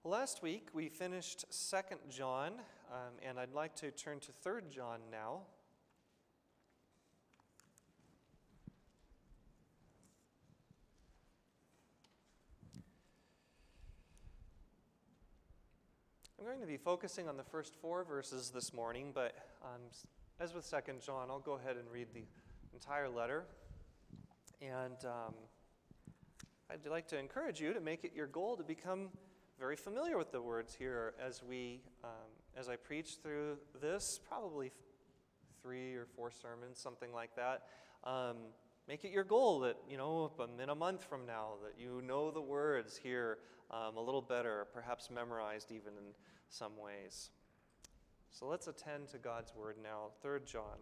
Last week we finished 2nd John, and I'd like to turn to 3rd John now. I'm going to be focusing on the first 4 verses this morning, but as with 2nd John, I'll go ahead and read the entire letter. And I'd like to encourage you to make it your goal to become very familiar with the words here as I preach through this, probably 3 or 4 sermons, something like that. Make it your goal that, in a month from now, that you know the words here a little better, perhaps memorized even in some ways. So let's attend to God's word now. 3rd John.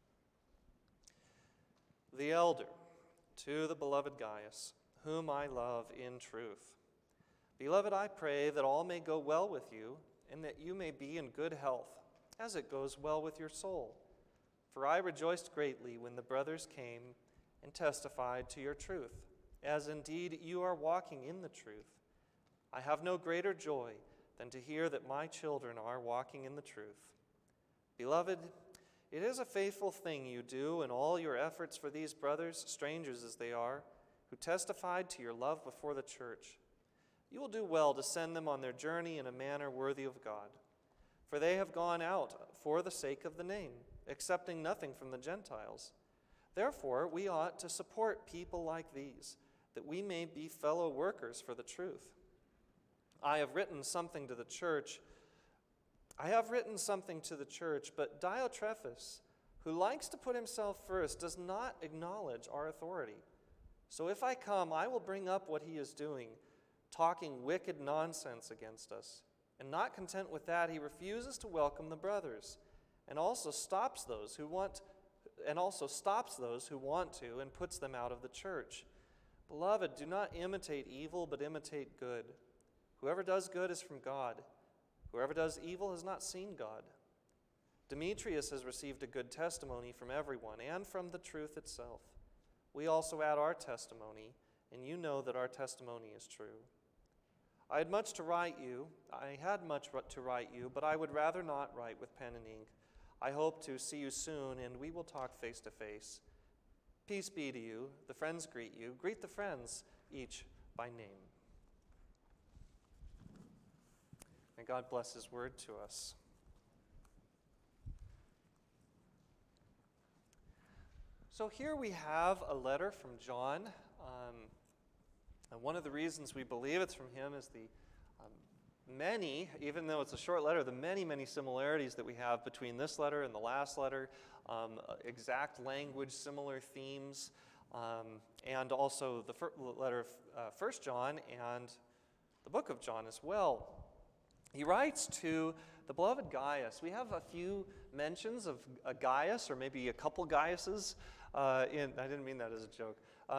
The elder, to the beloved Gaius, whom I love in truth. Beloved, I pray that all may go well with you, and that you may be in good health, as it goes well with your soul. For I rejoiced greatly when the brothers came and testified to your truth, as indeed you are walking in the truth. I have no greater joy than to hear that my children are walking in the truth. Beloved, it is a faithful thing you do in all your efforts for these brothers, strangers as they are, who testified to your love before the church. You will do well to send them on their journey in a manner worthy of God. For they have gone out for the sake of the name, accepting nothing from the Gentiles. Therefore, we ought to support people like these, that we may be fellow workers for the truth. I have written something to the church, but Diotrephes, who likes to put himself first, does not acknowledge our authority. So if I come, I will bring up what he is doing, talking wicked nonsense against us. And not content with that, he refuses to welcome the brothers, and also stops those who want to and puts them out of the church. Beloved, do not imitate evil, but imitate good. Whoever does good is from God. Whoever does evil has not seen God. Demetrius has received a good testimony from everyone and from the truth itself. We also add our testimony, and you know that our testimony is true. I had much to write you, but I would rather not write with pen and ink. I hope to see you soon, and we will talk face to face. Peace be to you. The friends greet you. Greet the friends, each by name. May God bless his word to us. So here we have a letter from John. And one of the reasons we believe it's from him is the many, even though it's a short letter, the many similarities that we have between this letter and the last letter, exact language, similar themes, and also the letter of 1 John and the book of John as well. He writes to the beloved Gaius. We have a few mentions of a Gaius, or maybe a couple Gaiuses. I didn't mean that as a joke.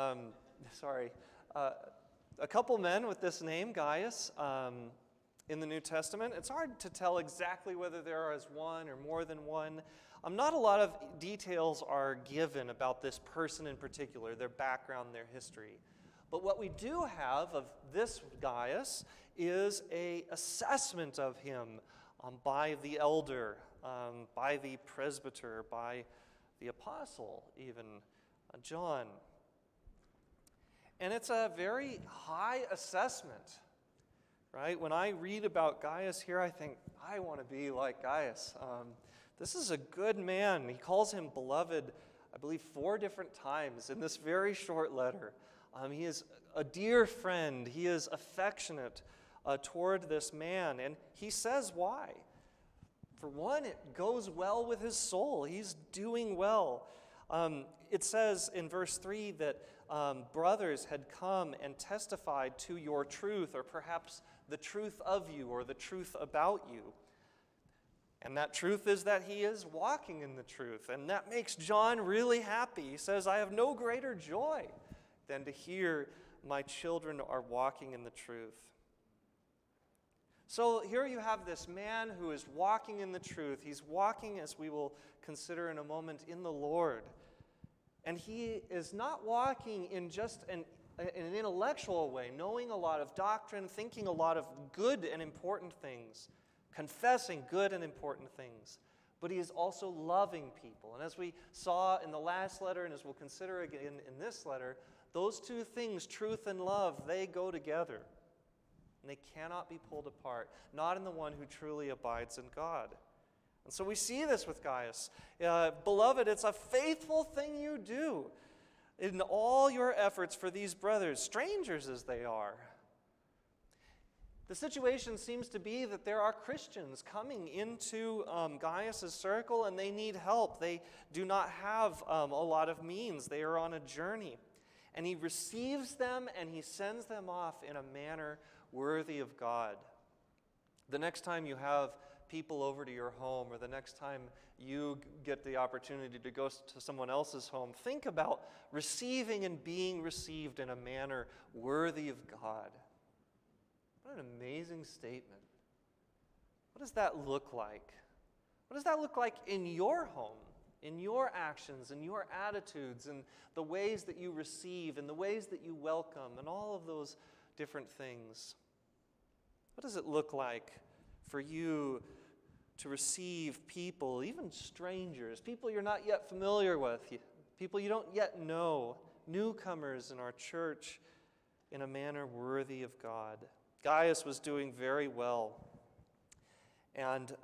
A couple men with this name, Gaius, in the New Testament. It's hard to tell exactly whether there is one or more than one. Not a lot of details are given about this person in particular, their background, their history. But what we do have of this Gaius is an assessment of him by the elder, by the presbyter, by the apostle, even John. And it's a very high assessment, right? When I read about Gaius here, I think, I want to be like Gaius. This is a good man. He calls him beloved, I believe, 4 different times in this very short letter. He is a dear friend. He is affectionate toward this man. And he says why. For one, it goes well with his soul. He's doing well. It says in verse 3 that brothers had come and testified to your truth, or perhaps the truth of you, or the truth about you. And that truth is that he is walking in the truth. And that makes John really happy. He says, I have no greater joy than to hear my children are walking in the truth. So here you have this man who is walking in the truth. He's walking, as we will consider in a moment, in the Lord. And he is not walking in just in an intellectual way, knowing a lot of doctrine, thinking a lot of good and important things, confessing good and important things. But he is also loving people. And as we saw in the last letter, and as we'll consider again in this letter, those two things, truth and love, they go together. And they cannot be pulled apart, not in the one who truly abides in God. And so we see this with Gaius. Beloved, it's a faithful thing you do in all your efforts for these brothers, strangers as they are. The situation seems to be that there are Christians coming into Gaius' circle, and they need help. They do not have a lot of means. They are on a journey. And he receives them, and he sends them off in a manner worthy of God. The next time you have people over to your home, or the next time you get the opportunity to go to someone else's home, think about receiving and being received in a manner worthy of God. What an amazing statement. What does that look like? What does that look like in your home, in your actions, in your attitudes, and the ways that you receive, and the ways that you welcome, and all of those different things? What does it look like for you to receive people, even strangers, people you're not yet familiar with, people you don't yet know, newcomers in our church, in a manner worthy of God? Gaius was doing very well, and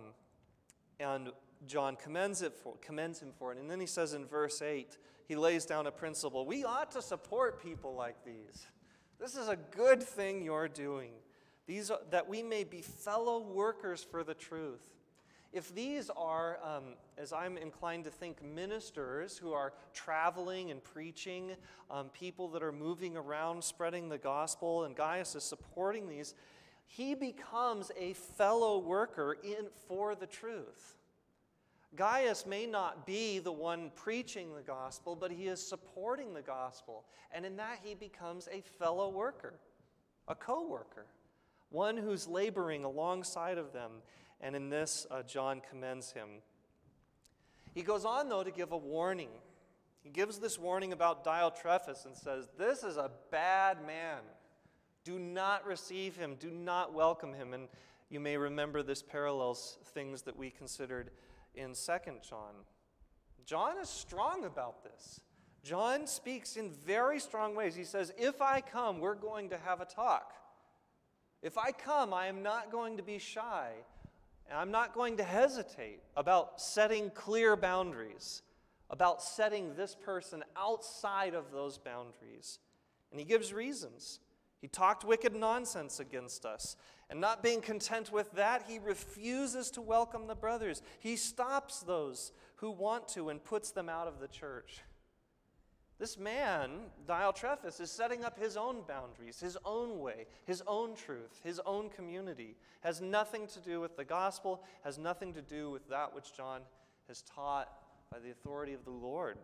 John commends him for it. And then he says in verse 8, he lays down a principle. We ought to support people like these. This is a good thing you're doing. These are, that we may be fellow workers for the truth. If these are, as I'm inclined to think, ministers who are traveling and preaching, people that are moving around spreading the gospel, and Gaius is supporting these, he becomes a fellow worker for the truth. Gaius may not be the one preaching the gospel, but he is supporting the gospel. And in that he becomes a fellow worker, a co-worker, one who's laboring alongside of them. And in this, John commends him. He goes on, though, to give a warning. He gives this warning about Diotrephes and says, this is a bad man. Do not receive him. Do not welcome him. And you may remember this parallels things that we considered in 2 John. John is strong about this. John speaks in very strong ways. He says, if I come, we're going to have a talk. If I come, I am not going to be shy. And I'm not going to hesitate about setting clear boundaries, about setting this person outside of those boundaries. And he gives reasons. He talked wicked nonsense against us. And not being content with that, he refuses to welcome the brothers. He stops those who want to and puts them out of the church. This man, Diotrephes, is setting up his own boundaries, his own way, his own truth, his own community. Has nothing to do with the gospel, has nothing to do with that which John has taught by the authority of the Lord.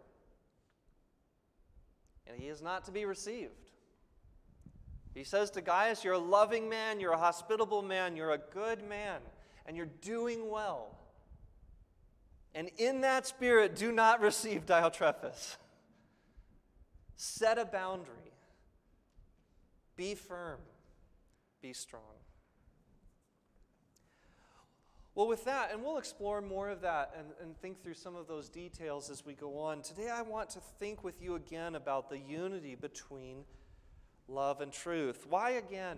And he is not to be received. He says to Gaius, you're a loving man, you're a hospitable man, you're a good man, and you're doing well. And in that spirit, do not receive Diotrephes. Set a boundary. Be firm. Be strong. Well, with that, and we'll explore more of that and think through some of those details as we go on. Today I want to think with you again about the unity between love and truth. Why again?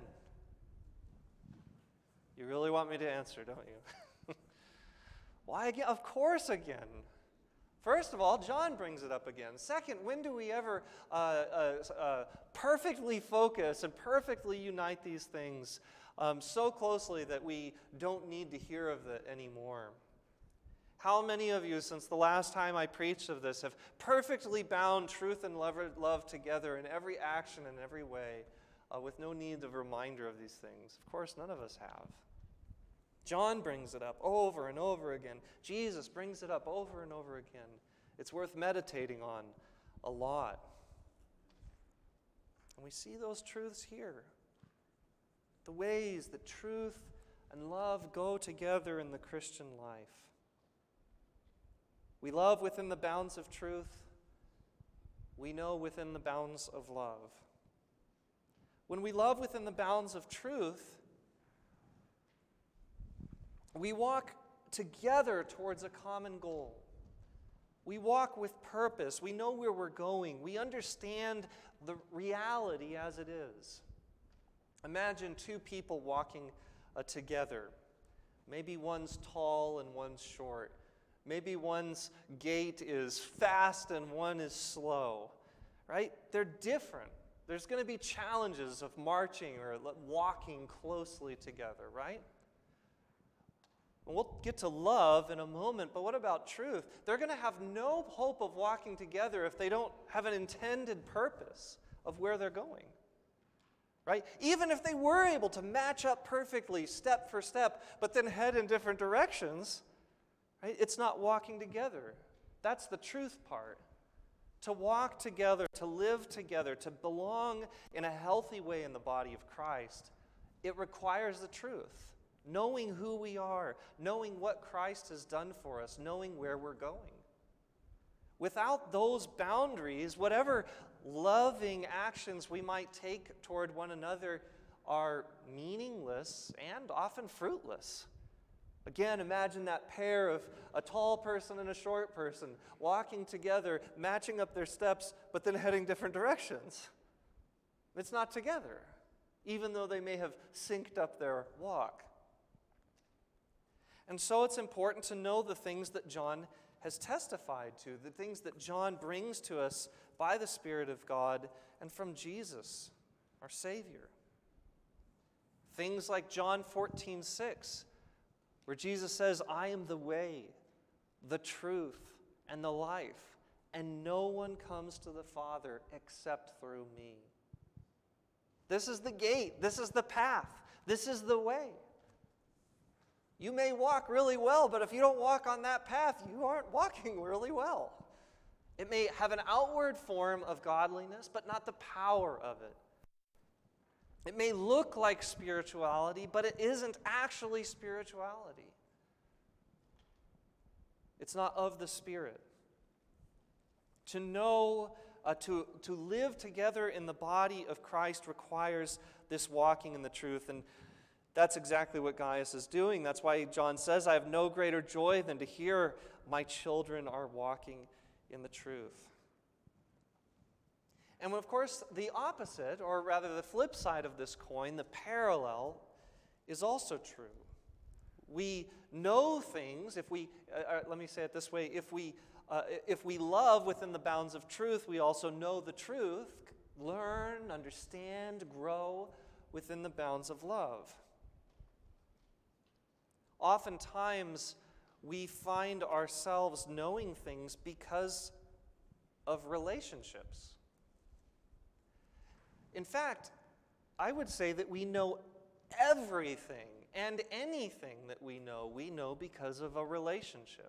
You really want me to answer, don't you? Why again? Of course again. First of all, John brings it up again. Second, when do we ever perfectly focus and perfectly unite these things so closely that we don't need to hear of it anymore? How many of you, since the last time I preached of this, have perfectly bound truth and love together in every action and every way with no need of a reminder of these things? Of course, none of us have. John brings it up over and over again. Jesus brings it up over and over again. It's worth meditating on a lot. And we see those truths here. The ways that truth and love go together in the Christian life. We love within the bounds of truth. We know within the bounds of love. When we love within the bounds of truth, we walk together towards a common goal. We walk with purpose. We know where we're going. We understand the reality as it is. Imagine two people walking together. Maybe one's tall and one's short. Maybe one's gait is fast and one is slow, right? They're different. There's going to be challenges of marching or walking closely together, right? We'll get to love in a moment, but what about truth? They're going to have no hope of walking together if they don't have an intended purpose of where they're going, right? Even if they were able to match up perfectly step for step, but then head in different directions, right? It's not walking together. That's the truth part. To walk together, to live together, to belong in a healthy way in the body of Christ, it requires the truth. Knowing who we are, knowing what Christ has done for us, knowing where we're going. Without those boundaries, whatever loving actions we might take toward one another are meaningless and often fruitless. Again, imagine that pair of a tall person and a short person walking together, matching up their steps, but then heading different directions. It's not together, even though they may have synced up their walk. And so it's important to know the things that John has testified to, the things that John brings to us by the Spirit of God and from Jesus, our Savior. Things like John 14:6, where Jesus says, "I am the way, the truth, and the life, and no one comes to the Father except through me." This is the gate. This is the path. This is the way. You may walk really well, but if you don't walk on that path, you aren't walking really well. It may have an outward form of godliness, but not the power of it. It may look like spirituality, but it isn't actually spirituality. It's not of the Spirit. To know, to live together in the body of Christ requires this walking in the truth. And that's exactly what Gaius is doing. That's why John says, "I have no greater joy than to hear my children are walking in the truth." And of course, the opposite, or rather the flip side of this coin, the parallel, is also true. We know things, let me say it this way, if we love within the bounds of truth, we also know the truth, learn, understand, grow within the bounds of love. Oftentimes, we find ourselves knowing things because of relationships. In fact, I would say that we know everything and anything that we know because of a relationship.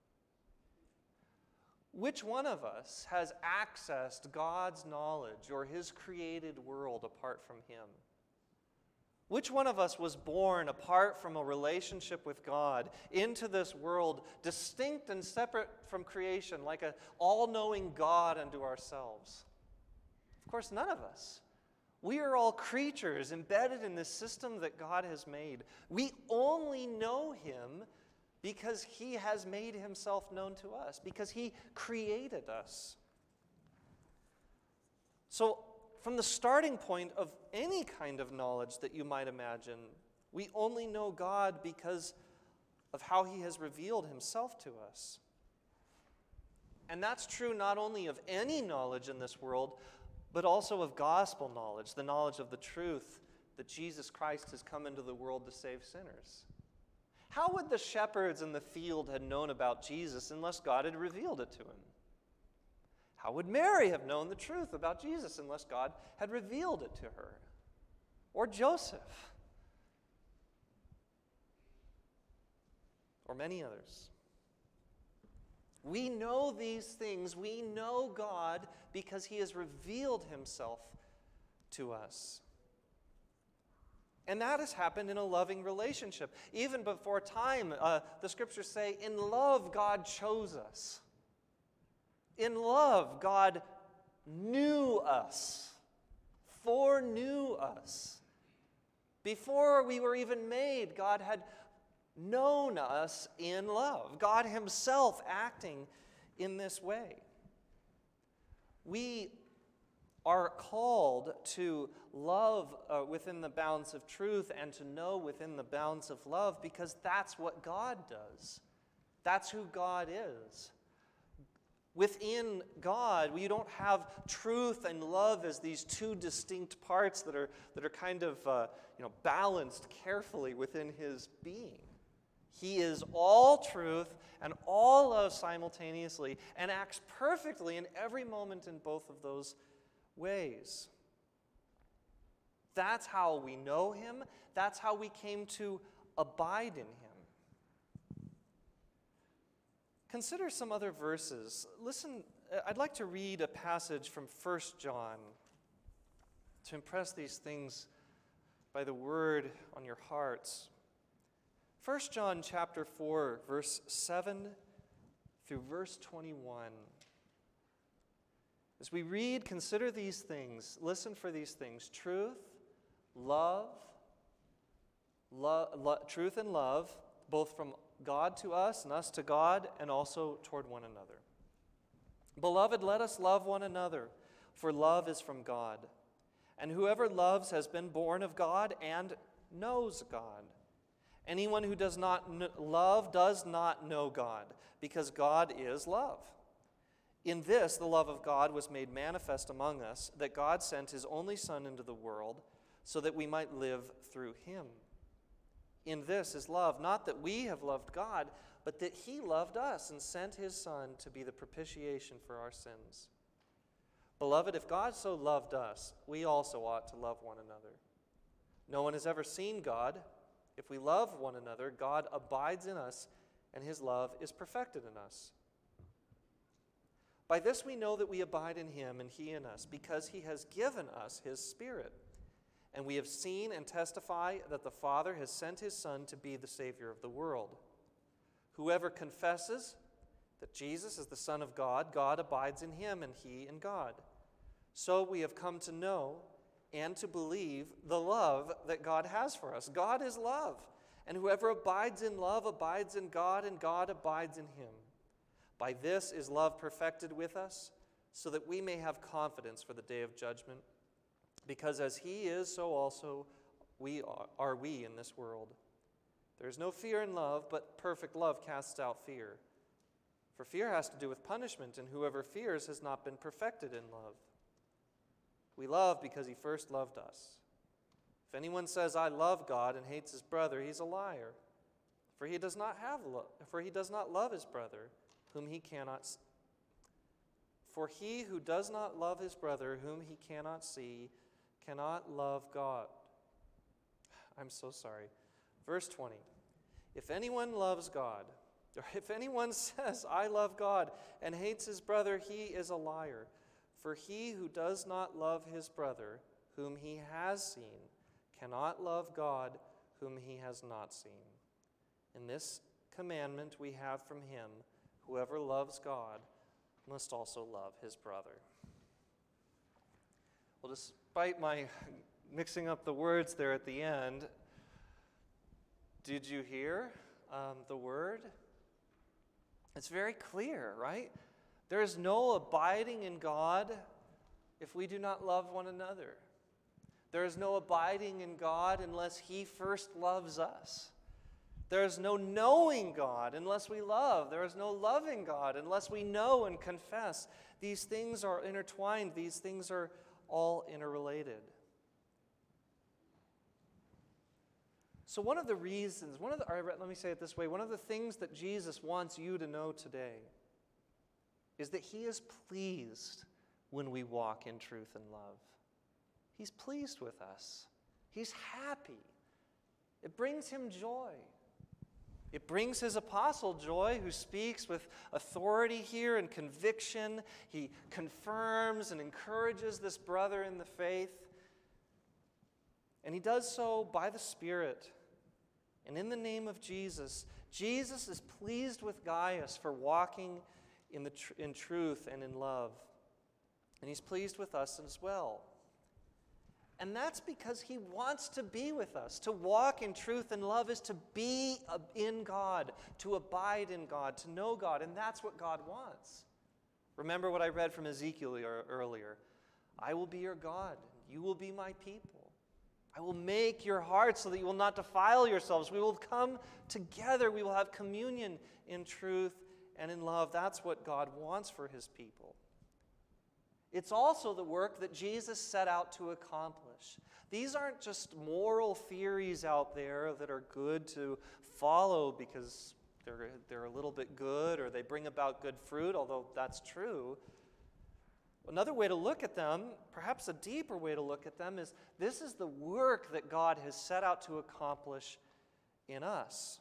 Which one of us has accessed God's knowledge or His created world apart from Him? Which one of us was born apart from a relationship with God into this world, distinct and separate from creation, like an all-knowing God unto ourselves? Of course, none of us. We are all creatures embedded in this system that God has made. We only know Him because He has made Himself known to us, because He created us. So, from the starting point of any kind of knowledge that you might imagine, we only know God because of how He has revealed Himself to us. And that's true not only of any knowledge in this world, but also of gospel knowledge, the knowledge of the truth that Jesus Christ has come into the world to save sinners. How would the shepherds in the field have known about Jesus unless God had revealed it to him? How would Mary have known the truth about Jesus unless God had revealed it to her? Or Joseph? Or many others? We know these things. We know God because He has revealed Himself to us. And that has happened in a loving relationship. Even before time, the Scriptures say, in love, God chose us. In love, God knew us foreknew us. Before we were even made, God had known us in love. God himself acting in this way. We are called to love within the bounds of truth and to know within the bounds of love because that's what God does. That's who God is. Within God, we don't have truth and love as these two distinct parts that are kind of balanced carefully within his being. He is all truth and all love simultaneously and acts perfectly in every moment in both of those ways. That's how we know him. That's how we came to abide in him. Consider some other verses. Listen, I'd like to read a passage from 1 John to impress these things by the word on your hearts. 1 John chapter 4, verse 7 through verse 21. As we read, consider these things, listen for these things: truth, truth and love, both from God to us and us to God, and also toward one another. Beloved, let us love one another, for love is from God. And whoever loves has been born of God and knows God. Anyone who does not love does not know God, because God is love. In this, the love of God was made manifest among us, that God sent his only Son into the world so that we might live through him. In this is love, not that we have loved God, but that he loved us and sent his Son to be the propitiation for our sins. Beloved, if God so loved us, we also ought to love one another. No one has ever seen God. If we love one another, God abides in us, and his love is perfected in us. By this we know that we abide in him and he in us, because he has given us his Spirit. And we have seen and testify that the Father has sent his Son to be the Savior of the world. Whoever confesses that Jesus is the Son of God, God abides in him and he in God. So we have come to know and to believe the love that God has for us. God is love, and whoever abides in love abides in God, and God abides in him. By this is love perfected with us, so that we may have confidence for the day of judgment. Because as he is, so also are we in this world. There is no fear in love, but perfect love casts out fear. For fear has to do with punishment, and whoever fears has not been perfected in love. We love because he first loved us. If anyone says, I love God, and hates his brother, he's a liar. For he does not love his brother, whom he cannot see. For he who does not love his brother, whom he cannot see, cannot love God. I'm so sorry. Verse 20. If anyone loves God, or if anyone says, I love God, and hates his brother, he is a liar. For he who does not love his brother, whom he has seen, cannot love God, whom he has not seen. In this commandment we have from him, whoever loves God must also love his brother. Well, despite my mixing up the words there at the end, did you hear the word? It's very clear, right? There is no abiding in God if we do not love one another. There is no abiding in God unless he first loves us. There is no knowing God unless we love. There is no loving God unless we know and confess. These things are intertwined. These things are all interrelated. So one of the reasons, let me say it this way, one of the things that Jesus wants you to know today is that he is pleased when we walk in truth and love. He's pleased with us. He's happy. It brings him joy. It brings his apostle joy, who speaks with authority here and conviction. He confirms and encourages this brother in the faith. And he does so by the Spirit. And in the name of Jesus, Jesus is pleased with Gaius for walking in truth and in love. And he's pleased with us as well. And that's because he wants to be with us. To walk in truth and love is to be in God, to abide in God, to know God, and that's what God wants. Remember what I read from Ezekiel earlier. I will be your God, you will be my people. I will make your heart so that you will not defile yourselves. We will come together, we will have communion in truth and in love. That's what God wants for his people. It's also the work that Jesus set out to accomplish. These aren't just moral theories out there that are good to follow because they're a little bit good or they bring about good fruit, although that's true. Another way to look at them, perhaps a deeper way to look at them, is this is the work that God has set out to accomplish in us.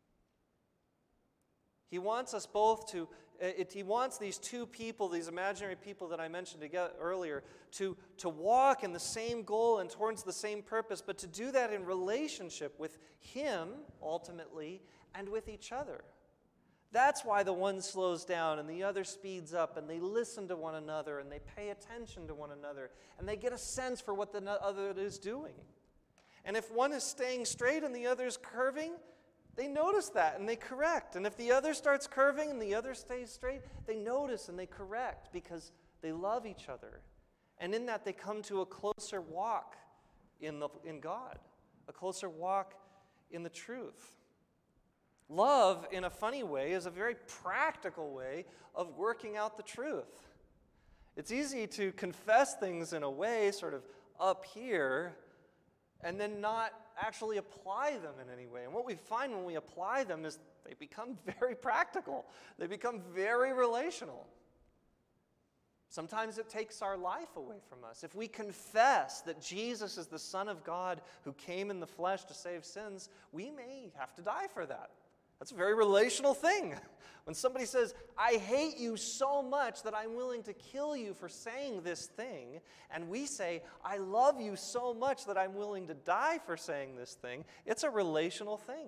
He wants us both to, he wants these two people, these imaginary people that I mentioned earlier, to walk in the same goal and towards the same purpose, but to do that in relationship with him, ultimately, and with each other. That's why the one slows down and the other speeds up, and they listen to one another, and they pay attention to one another, and they get a sense for what the other is doing. And if one is staying straight and the other is curving, they notice that and they correct. And if the other starts curving and the other stays straight, they notice and they correct because they love each other. And in that, they come to a closer walk in God, a closer walk in the truth. Love, in a funny way, is a very practical way of working out the truth. It's easy to confess things in a way, sort of up here, and then not actually apply them in any way. And what we find when we apply them is they become very practical. They become very relational. Sometimes it takes our life away from us. If we confess that Jesus is the Son of God who came in the flesh to save sins, we may have to die for that. That's a very relational thing. When somebody says, I hate you so much that I'm willing to kill you for saying this thing, and we say, I love you so much that I'm willing to die for saying this thing, it's a relational thing.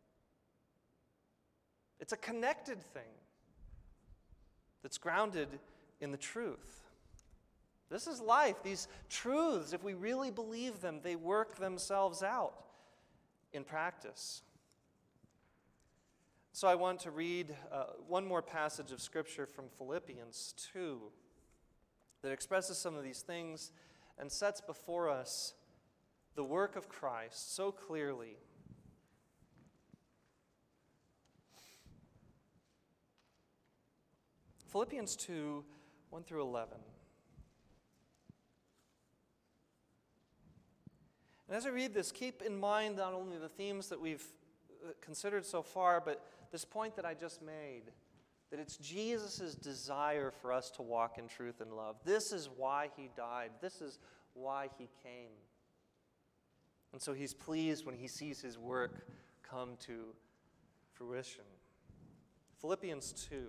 It's a connected thing that's grounded in the truth. This is life. These truths, if we really believe them, they work themselves out in practice. So I want to read one more passage of Scripture from Philippians 2 that expresses some of these things and sets before us the work of Christ so clearly. Philippians 2, 1 through 11. And as I read this, keep in mind not only the themes that we've considered so far, but this point that I just made, that it's Jesus' desire for us to walk in truth and love. This is why he died. This is why he came. And so he's pleased when he sees his work come to fruition. Philippians 2.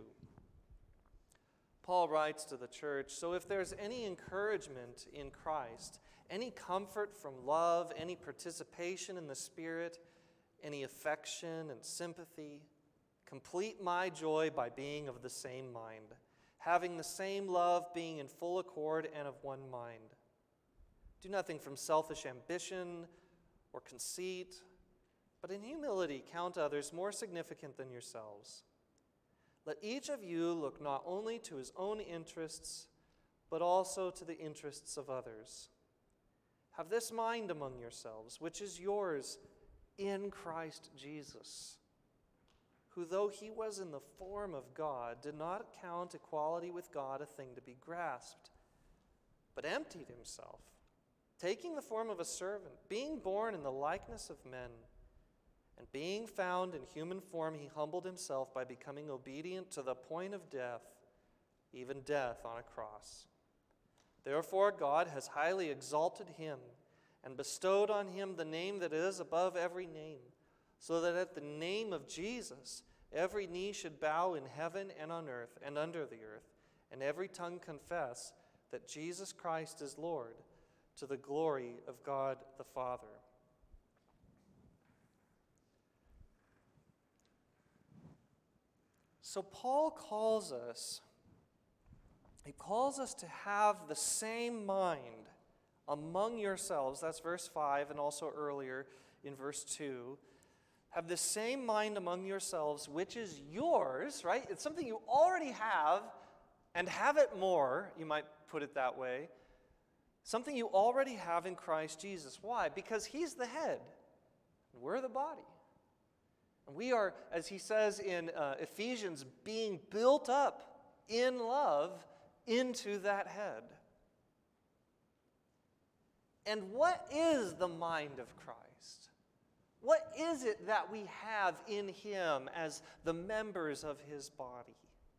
Paul writes to the church, so if there's any encouragement in Christ, any comfort from love, any participation in the Spirit, any affection and sympathy, complete my joy by being of the same mind, having the same love, being in full accord and of one mind. Do nothing from selfish ambition or conceit, but in humility count others more significant than yourselves. Let each of you look not only to his own interests, but also to the interests of others. Have this mind among yourselves, which is yours in Christ Jesus, who, though he was in the form of God, did not count equality with God a thing to be grasped, but emptied himself, taking the form of a servant, being born in the likeness of men, and being found in human form, he humbled himself by becoming obedient to the point of death, even death on a cross. Therefore God has highly exalted him and bestowed on him the name that is above every name, so that at the name of Jesus every knee should bow in heaven and on earth and under the earth, and every tongue confess that Jesus Christ is Lord, to the glory of God the Father. So Paul calls us to have the same mind among yourselves, that's verse 5 and also earlier in verse 2, have the same mind among yourselves, which is yours, right? It's something you already have, and have it more, you might put it that way. Something you already have in Christ Jesus. Why? Because he's the head, and we're the body. And we are, as he says in Ephesians, being built up in love into that head. And what is the mind of Christ? What is it that we have in him as the members of his body?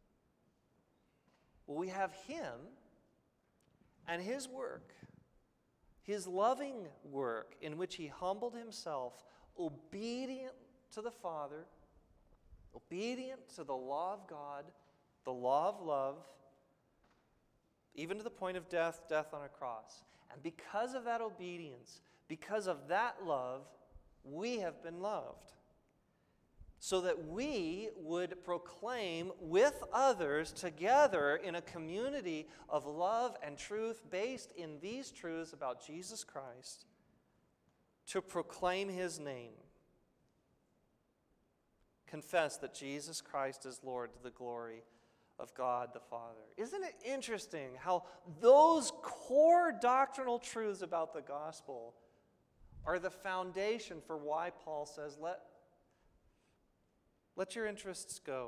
Well, we have him and his work, his loving work in which he humbled himself, obedient to the Father, obedient to the law of God, the law of love, even to the point of death on a cross. And because of that obedience, because of that love, we have been loved. So that we would proclaim with others together in a community of love and truth based in these truths about Jesus Christ, to proclaim his name. Confess that Jesus Christ is Lord to the glory of God the Father. Isn't it interesting how those core doctrinal truths about the gospel are the foundation for why Paul says, let your interests go.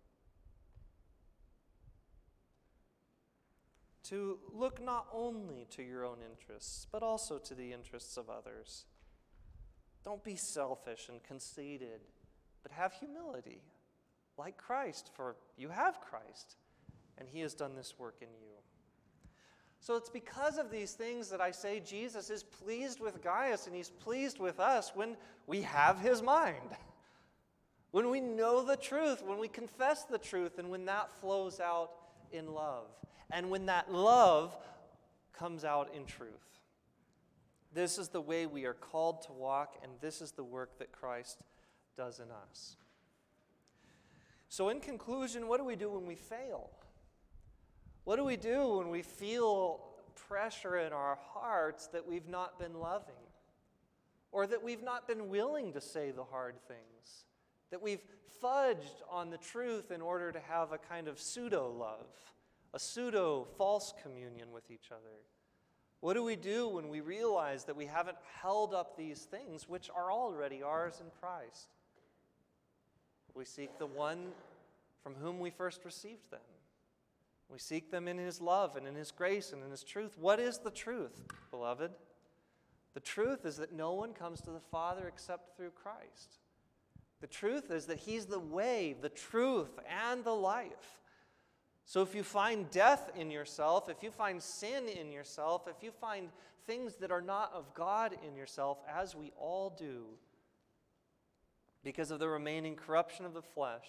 To look not only to your own interests, but also to the interests of others. Don't be selfish and conceited, but have humility, like Christ, for you have Christ, and he has done this work in you. So it's because of these things that I say Jesus is pleased with Gaius and he's pleased with us when we have his mind. When we know the truth, when we confess the truth, and when that flows out in love. And when that love comes out in truth. This is the way we are called to walk, and this is the work that Christ does in us. So in conclusion, what do we do when we fail? What do we do when we feel pressure in our hearts that we've not been loving? Or that we've not been willing to say the hard things? That we've fudged on the truth in order to have a kind of pseudo-love, a pseudo-false communion with each other? What do we do when we realize that we haven't held up these things which are already ours in Christ? We seek the one from whom we first received them. We seek them in his love and in his grace and in his truth. What is the truth, beloved? The truth is that no one comes to the Father except through Christ. The truth is that he's the way, the truth, and the life. So if you find death in yourself, if you find sin in yourself, if you find things that are not of God in yourself, as we all do, because of the remaining corruption of the flesh,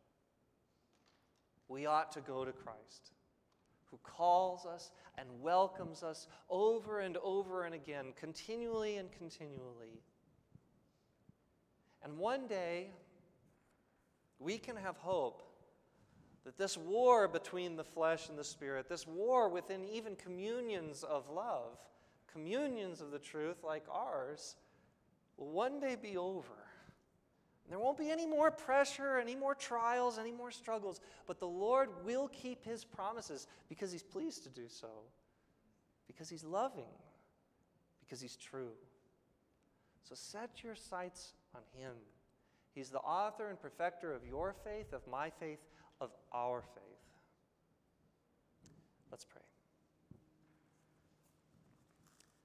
we ought to go to Christ, who calls us and welcomes us over and over and again, continually and continually. And one day, we can have hope that this war between the flesh and the spirit, this war within even communions of love, communions of the truth like ours, will one day be over. There won't be any more pressure, any more trials, any more struggles, but the Lord will keep his promises because he's pleased to do so, because he's loving, because he's true. So set your sights on him. He's the author and perfecter of your faith, of my faith, of our faith. Let's pray.